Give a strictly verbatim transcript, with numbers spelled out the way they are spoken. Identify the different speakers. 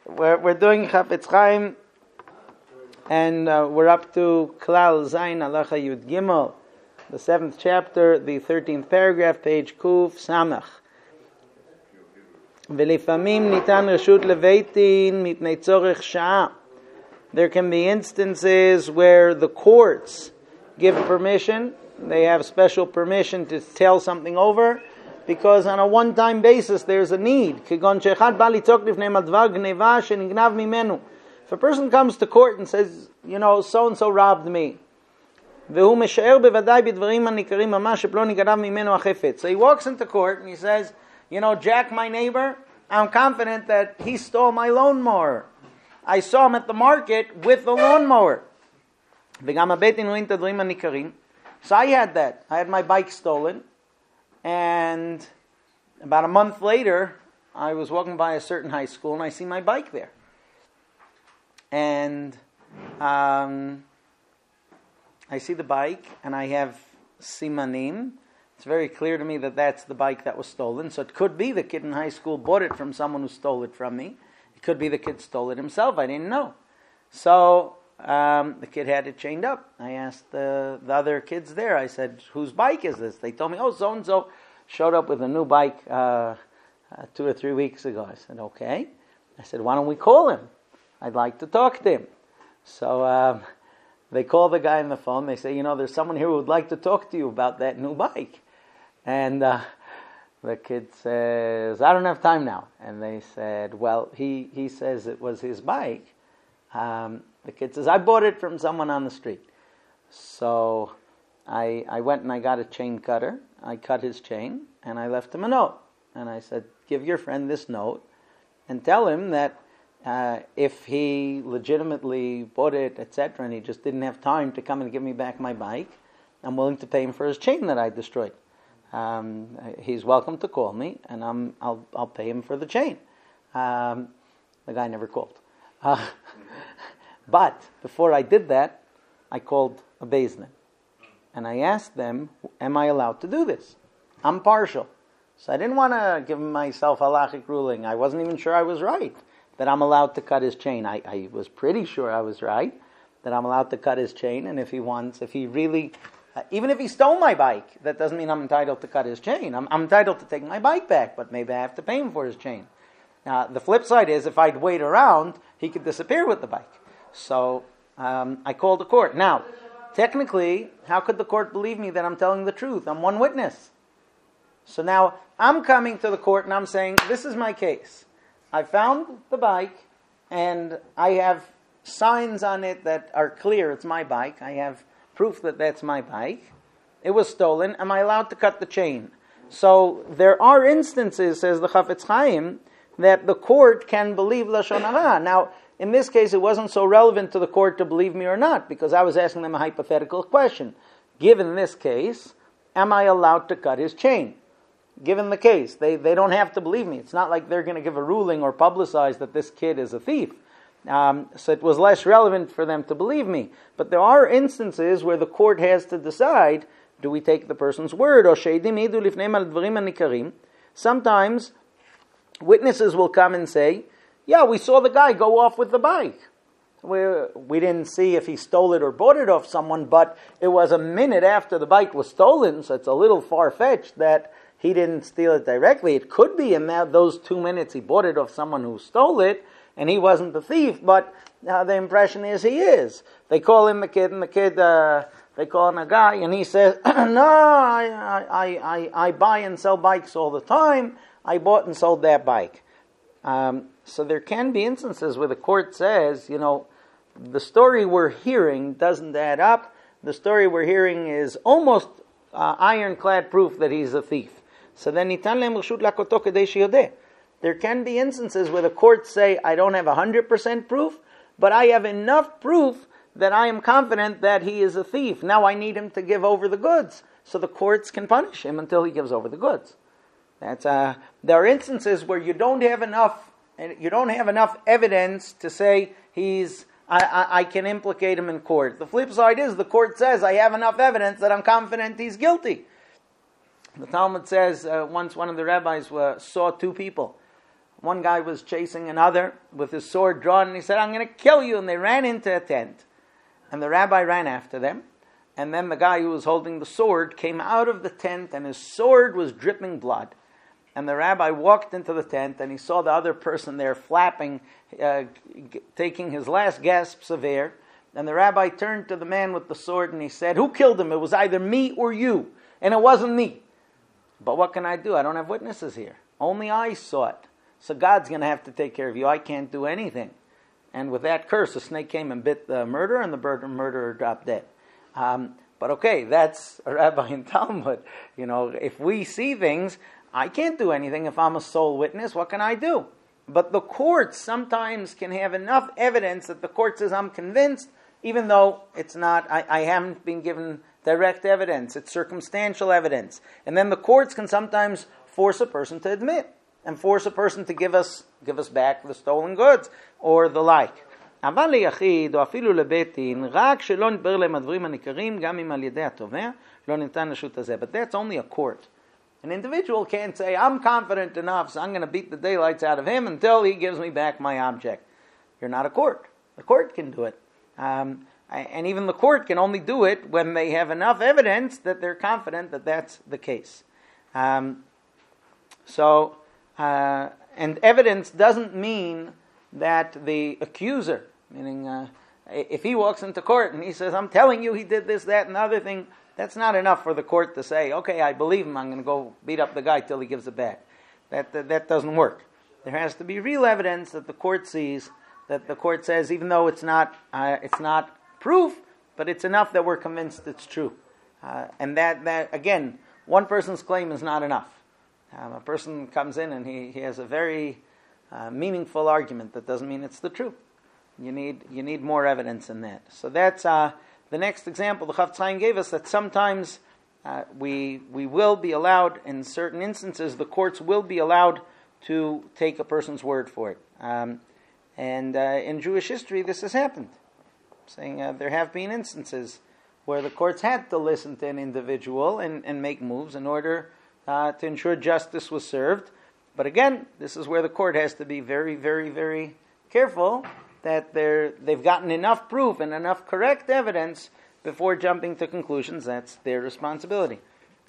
Speaker 1: we're, we're doing Chafetz Chaim, and uh, we're up to Klal Zayin Halacha Yud Gimel, the seventh chapter, the thirteenth paragraph, page Kuf Samach. V'lifamim nitan reshut leveitin mitnei tzorech sha'ah. There can be instances where the courts give permission. They have special permission to tell something over, because on a one-time basis there's a need. If a person comes to court and says, you know, so-and-so robbed me, so he walks into court and he says, you know, Jack, my neighbor, I'm confident that he stole my lawnmower. I saw him at the market with the lawnmower. So I had that. I had my bike stolen. And about a month later, I was walking by a certain high school and I see my bike there. And um, I see the bike and I have simanim. It's very clear to me that that's the bike that was stolen. So it could be the kid in high school bought it from someone who stole it from me. It could be the kid stole it himself. I didn't know. So um, the kid had it chained up. I asked the, the other kids there. I said, whose bike is this? They told me, oh, so-and-so showed up with a new bike uh, uh, two or three weeks ago. I said, okay. I said, why don't we call him? I'd like to talk to him. So um, they call the guy on the phone. They say, you know, there's someone here who would like to talk to you about that new bike. And uh, the kid says, I don't have time now. And they said, well, he, he says it was his bike. Um, the kid says, I bought it from someone on the street. So I I went and I got a chain cutter. I cut his chain and I left him a note. And I said, give your friend this note and tell him that uh, if he legitimately bought it, et cetera, and he just didn't have time to come and give me back my bike, I'm willing to pay him for his chain that I destroyed. Um, he's welcome to call me, and I'm, I'll I'll pay him for the chain. Um, the guy never called. Uh, but before I did that, I called a Beis Din, and I asked them, am I allowed to do this? I'm partial. So I didn't want to give myself a halachic ruling. I wasn't even sure I was right, that I'm allowed to cut his chain. I, I was pretty sure I was right, that I'm allowed to cut his chain, and if he wants, if he really... Uh, even if he stole my bike, that doesn't mean I'm entitled to cut his chain. I'm, I'm entitled to take my bike back, but maybe I have to pay him for his chain. Now, the flip side is, if I'd wait around, he could disappear with the bike. So, um, I called the court. Now, technically, how could the court believe me that I'm telling the truth? I'm one witness. So now, I'm coming to the court and I'm saying, this is my case. I found the bike, and I have signs on it that are clear it's my bike. I have proof that that's my bike. It was stolen. Am I allowed to cut the chain? So there are instances, says the Chafetz Chaim, that the court can believe Lashon Hara. Now, in this case, it wasn't so relevant to the court to believe me or not, because I was asking them a hypothetical question. Given this case, am I allowed to cut his chain? Given the case, they, they don't have to believe me. It's not like they're going to give a ruling or publicize that this kid is a thief. Um, so it was less relevant for them to believe me. But there are instances where the court has to decide, do we take the person's word? Or sometimes witnesses will come and say, yeah, we saw the guy go off with the bike. We, we didn't see if he stole it or bought it off someone, but it was a minute after the bike was stolen, so it's a little far-fetched that he didn't steal it directly. It could be in that, those two minutes he bought it off someone who stole it, and he wasn't the thief, but uh, the impression is he is. They call him the kid, and the kid, uh, they call him a guy, and he says, no, I, I, I, I buy and sell bikes all the time. I bought and sold that bike. Um, so there can be instances where the court says, you know, the story we're hearing doesn't add up. The story we're hearing is almost uh, ironclad proof that he's a thief. So then, nitan lehem reshut lakoto kedei sheyodeh. There can be instances where the courts say, I don't have one hundred percent proof, but I have enough proof that I am confident that he is a thief. Now I need him to give over the goods, so the courts can punish him until he gives over the goods. That's uh, there are instances where you don't have enough, you don't have enough evidence to say he's. I, I, I can implicate him in court. The flip side is the court says I have enough evidence that I'm confident he's guilty. The Talmud says uh, once one of the rabbis uh, saw two people. one guy was chasing another with his sword drawn, and he said, I'm going to kill you. And they ran into a tent. And the rabbi ran after them. And then the guy who was holding the sword came out of the tent, and his sword was dripping blood. And the rabbi walked into the tent, and he saw the other person there flapping, uh, g- taking his last gasps of air. And the rabbi turned to the man with the sword, and he said, who killed him? It was either me or you. And it wasn't me. But what can I do? I don't have witnesses here. Only I saw it. So God's going to have to take care of you. I can't do anything. And with that curse, the snake came and bit the murderer, and the murderer dropped dead. Um, but okay, that's a rabbi in Talmud. You know, if we see things, I can't do anything if I'm a sole witness. What can I do? But the court sometimes can have enough evidence that the court says, I'm convinced, even though it's not, I, I haven't been given direct evidence. It's circumstantial evidence. And then the courts can sometimes force a person to admit and force a person to give us give us back the stolen goods or the like. אבל ליחיד או אפילו לבית דין, רק שלא נתברר להם הדברים הניכרים, גם אם על ידי התובע, לא ניתן רשות הזה. But that's only a court. An individual can't say, I'm confident enough, so I'm going to beat the daylights out of him until he gives me back my object. You're not a court. The court can do it. Um, and even the court can only do it when they have enough evidence that they're confident that that's the case. Um, so, uh, and evidence doesn't mean that the accuser, meaning uh, if he walks into court and he says, I'm telling you he did this, that, and the other thing, that's not enough for the court to say, okay, I believe him, I'm going to go beat up the guy till he gives it back. That, that that doesn't work. There has to be real evidence that the court sees, that the court says, even though it's not uh, it's not proof, but it's enough that we're convinced it's true. Uh, and that, that, again, one person's claim is not enough. Um, a person comes in and he, he has a very uh, meaningful argument. That doesn't mean it's the truth. You need you need more evidence than that. So that's uh, the next example the Chafetz Chaim gave us, that sometimes uh, we we will be allowed, in certain instances, the courts will be allowed to take a person's word for it. Um, and uh, in Jewish history, this has happened. Saying uh, there have been instances where the courts had to listen to an individual and, and make moves in order uh, to ensure justice was served. But again, this is where the court has to be very, very, very careful that they're, they've gotten enough proof and enough correct evidence before jumping to conclusions. That's their responsibility.